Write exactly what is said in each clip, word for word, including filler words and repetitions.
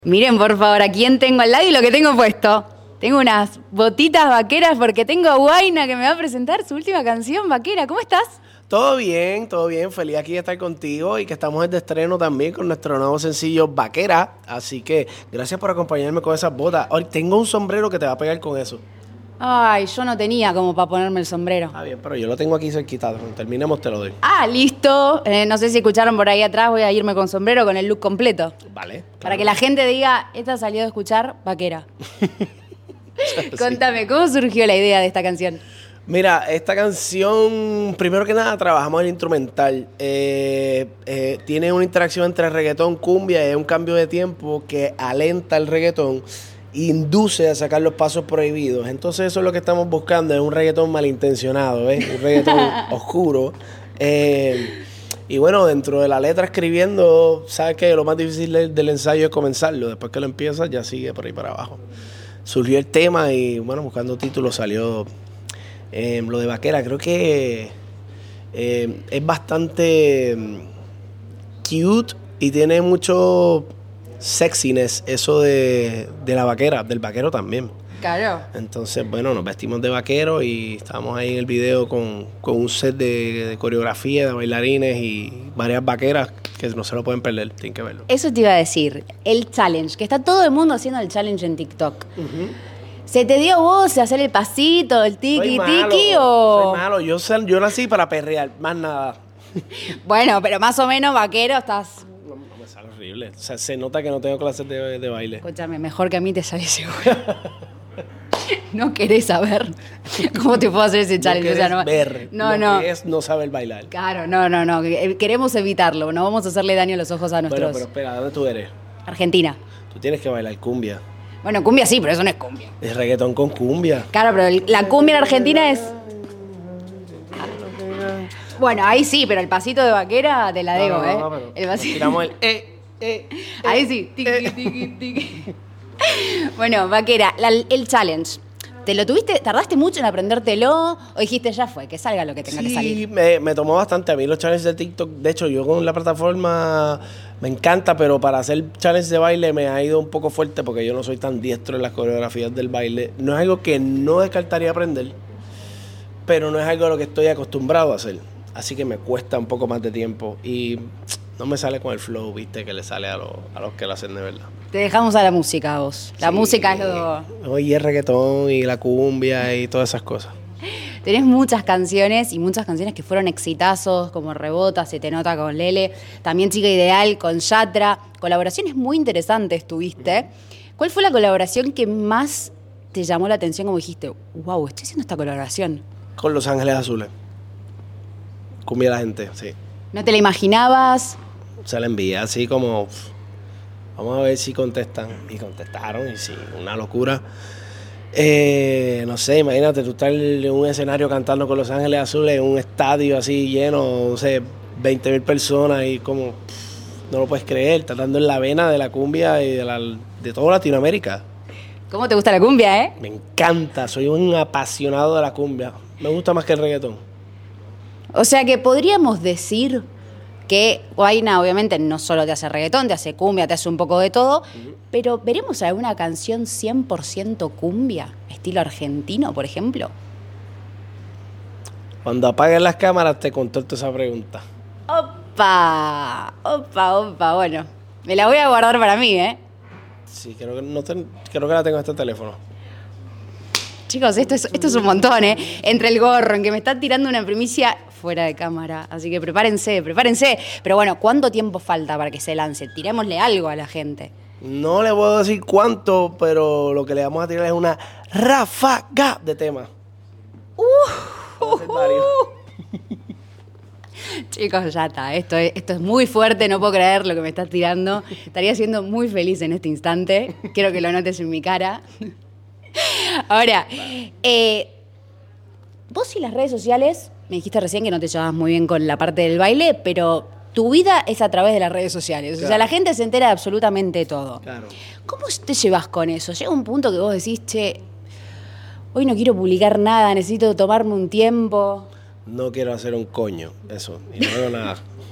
Miren, por favor, a quién tengo al lado y lo que tengo puesto. Tengo unas botitas vaqueras porque tengo a Huayna que me va a presentar su última canción vaquera. ¿Cómo estás? Todo bien, todo bien. Feliz aquí de estar contigo y que estamos de estreno también con nuestro nuevo sencillo Vaquera. Así que gracias por acompañarme con esas botas. Hoy tengo un sombrero que te va a pegar con eso. Ay, yo no tenía como para ponerme el sombrero. Ah, bien, pero yo lo tengo aquí cerquita. Cuando terminemos te lo doy. Ah, listo. Eh, no sé si escucharon por ahí atrás, voy a irme con sombrero con el look completo. Vale. Claro. Para que la gente diga, esta salió de escuchar vaquera. Contame, ¿cómo surgió la idea de esta canción? Mira, esta canción, primero que nada, trabajamos el instrumental. Eh, eh, tiene una interacción entre reggaetón, cumbia, y es un cambio de tiempo que alenta el reggaetón, induce a sacar los pasos prohibidos. Entonces eso es lo que estamos buscando, es un reggaetón malintencionado, ¿ves? Un reggaetón oscuro. Eh, y bueno, dentro de la letra escribiendo, sabes que lo más difícil del, del ensayo es comenzarlo. Después que lo empiezas, ya sigue por ahí para abajo. Surgió el tema y bueno, buscando títulos salió eh, lo de Vaquera. Creo que eh, es bastante cute y tiene mucho sexiness eso de, de la vaquera, del vaquero también. Claro. Entonces, bueno, nos vestimos de vaquero y estábamos ahí en el video con, con un set de, de coreografía, de bailarines y varias vaqueras que no se lo pueden perder, tienen que verlo. Eso te iba a decir, el challenge, que está todo el mundo haciendo el challenge en TikTok. Uh-huh. ¿Se te dio vos hacer el pasito, el tiki tiki o...? Soy malo, yo, yo nací para perrear, más nada. Bueno, pero más o menos vaquero estás... No, no me sale horrible, o sea, se nota que no tengo clases de, de baile. Escúchame, mejor que a mí te sale seguro. No querés saber cómo te puedo hacer ese challenge. No o sea, no, ver no, lo no. que es no saber bailar. Claro, no, no, no. Queremos evitarlo. No vamos a hacerle daño a los ojos a nuestros... Bueno, pero espera, ¿dónde tú eres? Argentina. Tú tienes que bailar cumbia. Bueno, cumbia sí, pero eso no es cumbia. Es reggaetón con cumbia. Claro, pero el, la cumbia en Argentina es... Bueno, ahí sí, pero el pasito de vaquera te la debo, no, no, ¿eh? No, pero el pasito... tiramos el... Eh, eh, ahí eh, sí. Tiki, eh. tiki, tiki. Bueno, vaquera, la, el challenge. ¿Te lo tuviste, tardaste mucho en aprendértelo o dijiste ya fue, que salga lo que tenga sí, que salir? Sí, me, me tomó bastante. A mí los challenges de TikTok, de hecho, yo con la plataforma me encanta, pero para hacer challenges de baile me ha ido un poco fuerte porque yo no soy tan diestro en las coreografías del baile. No es algo que no descartaría aprender, pero no es algo a lo que estoy acostumbrado a hacer. Así que me cuesta un poco más de tiempo y no me sale con el flow, viste, que le sale a, lo, a los que lo hacen de verdad. Te dejamos a la música vos. La sí, música es lo... Hoy el reggaetón y la cumbia y todas esas cosas. Tenés muchas canciones y muchas canciones que fueron exitazos, como Rebota, Se te nota con Lele, también Chica Ideal con Yatra. Colaboraciones muy interesantes tuviste. ¿Cuál fue la colaboración que más te llamó la atención como dijiste, wow, estoy haciendo esta colaboración? Con Los Ángeles Azules. Cumbia a la gente, sí. ¿No te la imaginabas? Se la envié así como... Vamos a ver si contestan. Y contestaron, y sí, una locura. Eh, no sé, imagínate, tú estás en un escenario cantando con Los Ángeles Azules, en un estadio así lleno, no sé, veinte mil personas y como... Pff, no lo puedes creer, estás dando en la vena de la cumbia y de, la, de toda Latinoamérica. ¿Cómo te gusta la cumbia, eh? Me encanta, soy un apasionado de la cumbia. Me gusta más que el reggaetón. O sea que podríamos decir... que Huayna obviamente no solo te hace reggaetón, te hace cumbia, te hace un poco de todo, uh-huh. Pero ¿veremos alguna canción cien por ciento cumbia, estilo argentino, por ejemplo? Cuando apaguen las cámaras te contesto esa pregunta. ¡Opa! ¡Opa, opa! Bueno, me la voy a guardar para mí, ¿eh? Sí, creo que, no te, creo que la tengo en este teléfono. Chicos, esto es, esto es un montón, ¿eh? Entre el gorro, en que me está tirando una primicia fuera de cámara. Así que prepárense, prepárense. Pero bueno, ¿cuánto tiempo falta para que se lance? Tirémosle algo a la gente. No le puedo decir cuánto, pero lo que le vamos a tirar es una ráfaga de temas. Uh, uh, uh. Chicos, ya está. Esto es, esto es muy fuerte, no puedo creer lo que me estás tirando. Estaría siendo muy feliz en este instante. Quiero que lo notes en mi cara. Ahora, eh, vos y las redes sociales, me dijiste recién que no te llevabas muy bien con la parte del baile, pero tu vida es a través de las redes sociales. Claro. O sea, la gente se entera de absolutamente todo. Claro. ¿Cómo te llevas con eso? Llega un punto que vos decís, che, hoy no quiero publicar nada, necesito tomarme un tiempo. No quiero hacer un coño, eso, y no hago nada.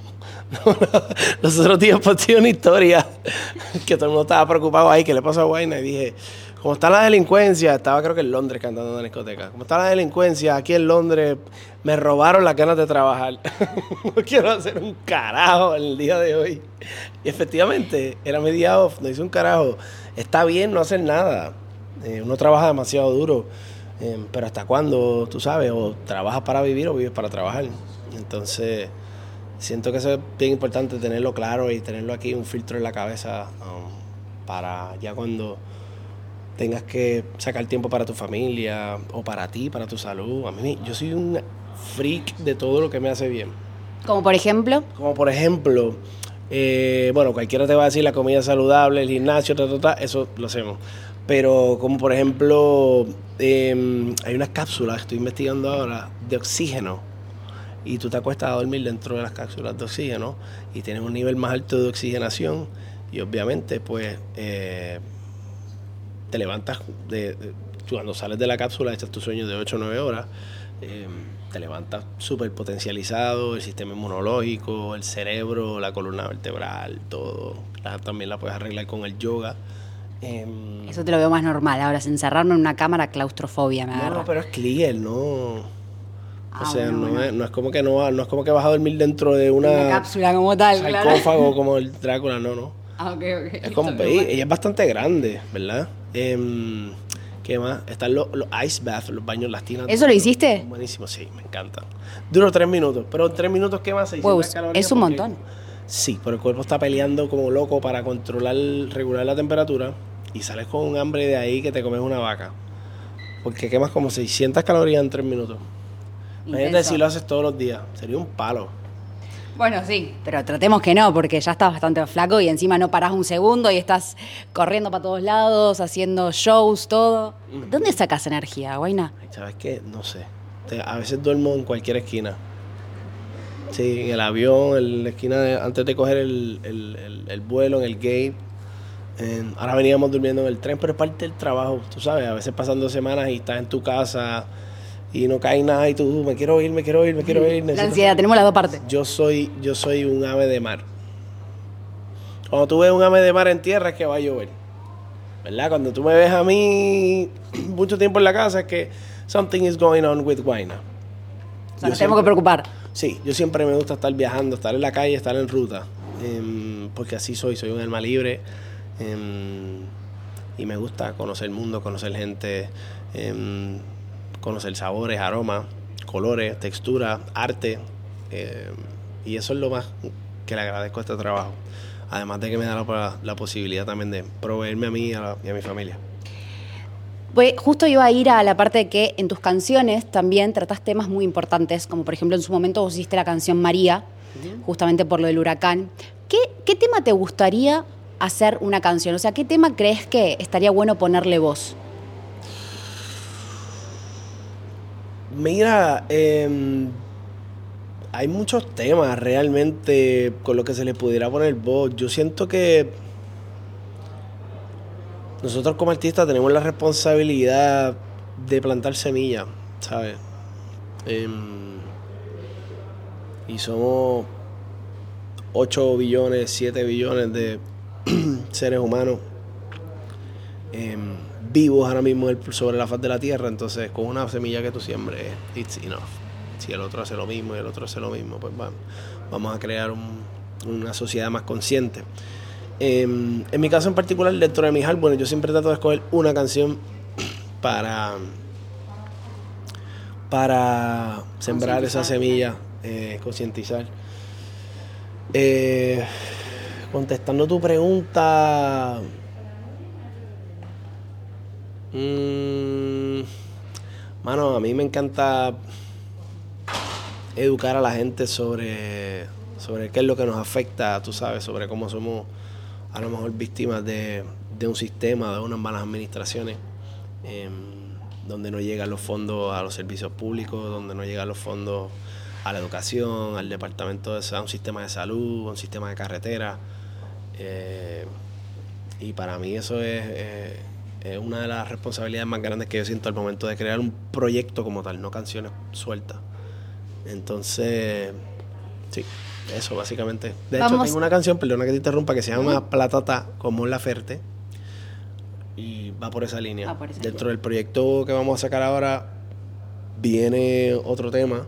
Los otros días posté una historia que todo el mundo estaba preocupado ahí, que le pasó a Guayna, y dije, como está la delincuencia, estaba creo que en Londres cantando en una discoteca, como está la delincuencia aquí en Londres, me robaron las ganas de trabajar. No quiero hacer un carajo en el día de hoy. Y efectivamente, era mi día off, no hice un carajo. Está bien no hacer nada. Eh, uno trabaja demasiado duro, eh, pero ¿hasta cuándo? Tú sabes, o trabajas para vivir o vives para trabajar. Entonces, siento que eso es bien importante, tenerlo claro y tenerlo aquí, un filtro en la cabeza, um, para ya cuando tengas que sacar tiempo para tu familia o para ti, para tu salud. A mí, yo soy un freak de todo lo que me hace bien. Como por ejemplo. Como por ejemplo, eh, bueno, cualquiera te va a decir la comida saludable, el gimnasio, ta, ta, ta, eso lo hacemos. Pero como por ejemplo, eh, hay unas cápsulas que estoy investigando ahora de oxígeno. Y tú te acuestas a dormir dentro de las cápsulas de oxígeno y tienes un nivel más alto de oxigenación y obviamente pues eh, te levantas, de, de, cuando sales de la cápsula echas tu sueño de ocho o nueve horas, eh, te levantas súper potencializado, el sistema inmunológico, el cerebro, la columna vertebral, todo. La, también la puedes arreglar con el yoga. Eh, Eso te lo veo más normal. Ahora, encerrarme en una cámara, claustrofobia me agarra. no, pero es clear, no... Ah, o sea, bueno, no, bueno. Es, no es como que no, no es como que vas a dormir dentro de una, una cápsula como tal, sarcófago, claro. como el Drácula, no, no. Ah, ok, ok. Es como, ella, ella es bastante grande, ¿verdad? Eh, ¿Qué más? Están los, los ice baths, los baños, las tinas. ¿Eso lo hiciste? Buenísimo, sí, me encanta. Duro tres minutos, pero en tres minutos, ¿qué más? Wow, es un montón. Sí, pero el cuerpo está peleando como loco para controlar, regular la temperatura y sales con un hambre de ahí que te comes una vaca. Porque quemas como seiscientas calorías en tres minutos. Imagínate si lo haces todos los días, sería un palo. Bueno, sí, pero tratemos que no, porque ya estás bastante flaco y encima no parás un segundo y estás corriendo para todos lados, haciendo shows, todo. Mm. ¿Dónde sacas energía, Guayna? ¿Sabes qué? No sé. A veces duermo en cualquier esquina. Sí, en el avión, en la esquina de, antes de coger el, el, el, el vuelo, en el gate. En, ahora veníamos durmiendo en el tren, pero es parte del trabajo, tú sabes. A veces pasan dos semanas y estás en tu casa y no cae nada y tú, me quiero ir, me quiero ir, me quiero ir. La ansiedad, tenemos las dos partes. Yo soy, yo soy un ave de mar. Cuando tú ves un ave de mar en tierra es que va a llover, ¿verdad? Cuando tú me ves a mí mucho tiempo en la casa es que something is going on with Guayna. O sea, nos tenemos que preocupar. Sí, yo siempre me gusta estar viajando, estar en la calle, estar en ruta, eh, porque así soy, soy un alma libre, eh, y me gusta conocer el mundo, conocer gente, eh, conocer sabores, aromas, colores, texturas, arte, eh, y eso es lo más que le agradezco a este trabajo, además de que me da la, la posibilidad también de proveerme a mí y a, la, y a mi familia. Pues justo iba a ir a la parte de que en tus canciones también tratás temas muy importantes, como por ejemplo en su momento vos hiciste la canción María, uh-huh. justamente por lo del huracán. ¿Qué, ¿Qué tema te gustaría hacer una canción? O sea, ¿qué tema crees que estaría bueno ponerle voz? Mira, eh, hay muchos temas realmente con los que se le pudiera poner voz. Yo siento que nosotros como artistas tenemos la responsabilidad de plantar semillas, ¿sabes? Eh, y somos ocho billones, siete billones de seres humanos eh, vivos ahora mismo sobre la faz de la tierra. Entonces, con una semilla que tú siembres, it's enough. Si el otro hace lo mismo y el otro hace lo mismo, pues vamos, vamos a crear un, una sociedad más consciente. Eh, en mi caso en particular, dentro de mis álbumes, yo siempre trato de escoger una canción para, para sembrar esa semilla, eh, concientizar. Eh, contestando tu pregunta, mmm, mano, a mí me encanta educar a la gente sobre, sobre qué es lo que nos afecta, tú sabes, sobre cómo somos a lo mejor víctimas de, de un sistema, de unas malas administraciones, eh, donde no llegan los fondos a los servicios públicos, donde no llegan los fondos a la educación, al departamento de a un sistema de salud, a un sistema de carretera. Eh, y para mí eso es, eh, es una de las responsabilidades más grandes que yo siento al momento de crear un proyecto como tal, no canciones sueltas. Entonces, Sí, eso básicamente. De hecho, Vamos. tengo una canción, perdona que te interrumpa, que se llama Platata con Mon Laferte. Y va por esa línea. Va por esa Dentro del proyecto que vamos a sacar ahora, viene otro tema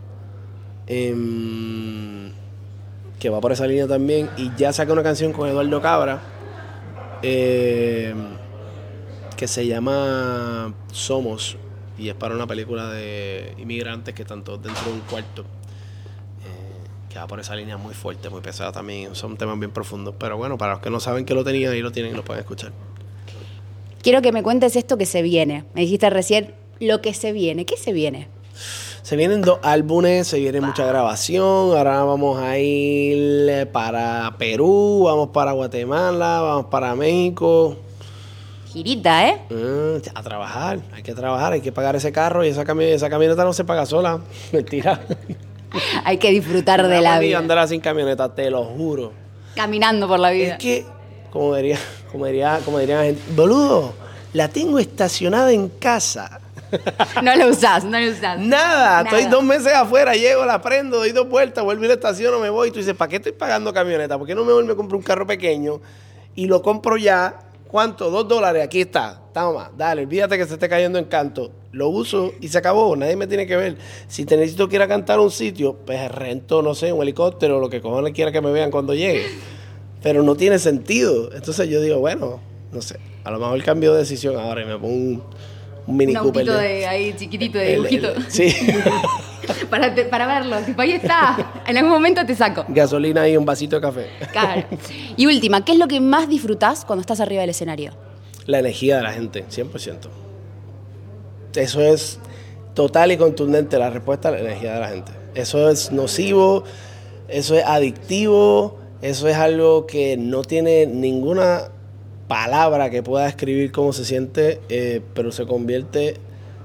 em, que va por esa línea también. Y ya saqué una canción con Eduardo Cabra em, que se llama Somos. Y es para una película de inmigrantes que están todos dentro de un cuarto. Que va por esa línea muy fuerte, muy pesada también. Son temas bien profundos. Pero bueno, para los que no saben que lo tenían, ahí lo tienen y lo pueden escuchar. Quiero que me cuentes esto que se viene. Me dijiste recién lo que se viene. ¿Qué se viene? Se vienen dos álbumes, se viene wow. mucha grabación. Ahora vamos a ir para Perú, vamos para Guatemala, vamos para México. Girita, ¿eh? Mm, a trabajar, hay que trabajar, hay que pagar ese carro y esa, cami- esa camioneta no se paga sola. Mentira. Hay que disfrutar de la vida. Andar sin camioneta, te lo juro. Caminando por la vida. Es que, como diría, como diría, como diría la gente, boludo, la tengo estacionada en casa. No lo usás, no lo usás. Nada, Nada. Estoy dos meses afuera, llego, la prendo, doy dos vueltas, vuelvo y la estaciono, me voy. Y tú dices, ¿para qué estoy pagando camioneta? ¿Por qué no mejor me compro un carro pequeño y lo compro ya? ¿Cuánto? Dos dólares, aquí está. Toma, dale, olvídate que se esté cayendo en canto. Lo uso y se acabó, nadie me tiene que ver. Si te necesito que ir a cantar a un sitio, pues rento, no sé, un helicóptero, lo que cojones quiera que me vean cuando llegue. Pero no tiene sentido. Entonces yo digo, bueno, no sé, a lo mejor cambio de decisión ahora y me pongo un, un Mini un Cooper. Un autito de ahí chiquitito, de el, dibujito. el, sí. para, te, para verlo, tipo, ahí está. En algún momento te saco. Gasolina y un vasito de café. Claro. Y última, ¿qué es lo que más disfrutás cuando estás arriba del escenario? La energía de la gente, cien por ciento. Eso es total y contundente la respuesta a la energía de la gente. Eso es nocivo, eso es adictivo, eso es algo que no tiene ninguna palabra que pueda describir cómo se siente, eh, pero se convierte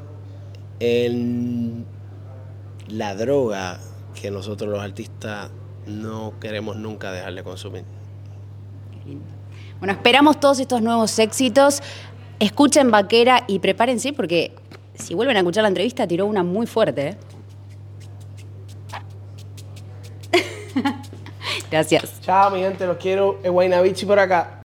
en la droga que nosotros los artistas no queremos nunca dejar de consumir. Qué lindo. Bueno, esperamos todos estos nuevos éxitos. Escuchen Vaquera y prepárense porque si vuelven a escuchar la entrevista, tiró una muy fuerte, ¿eh? Gracias. Chao, mi gente, los quiero. Es Guaynabichi por acá.